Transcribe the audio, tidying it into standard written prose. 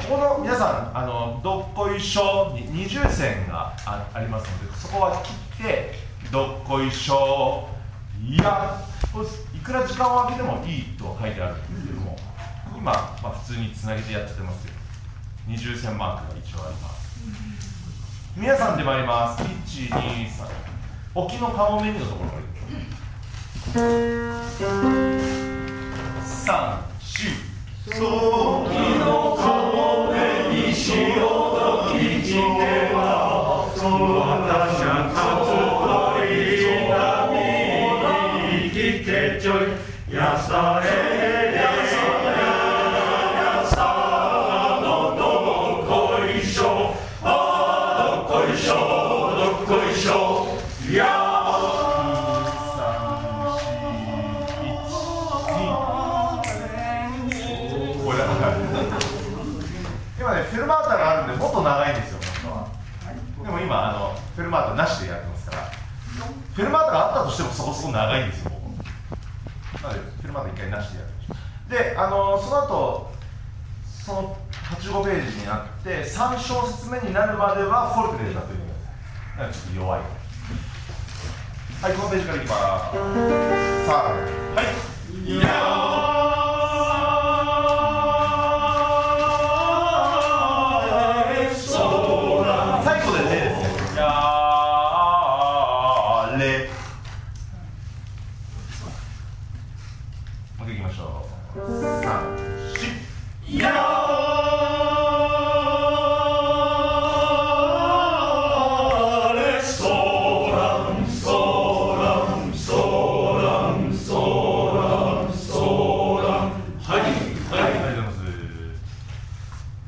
この皆さんどっこいしょに二重線が ありますので、そこは切ってどっこいしょや、いくら時間を空けてもいいと書いてあるんですけども、今、普通につなげてやっちゃってますよ。二重線マークが一応あります。皆さんで参ります。1、2、3、沖のカモメニのところから3、4 沖のカモメに潮時来ては、私は初恋波に生きてちょいやされやさのどっこいしょ、どっこいしょどっこいしょや今ね、フェルマータがあるんでもっと長いんですよ、本当は。でも今フェルマータなしでやってますから、フェルマータがあったとしてもそこそこ長いんですよ。なのでフェルマータ一回なしでやってました。で、その後その85ページになって3小節目になるまではフォルテで歌っておいてください。ちょっと弱い。はい、このページからいきます。さあ、はい。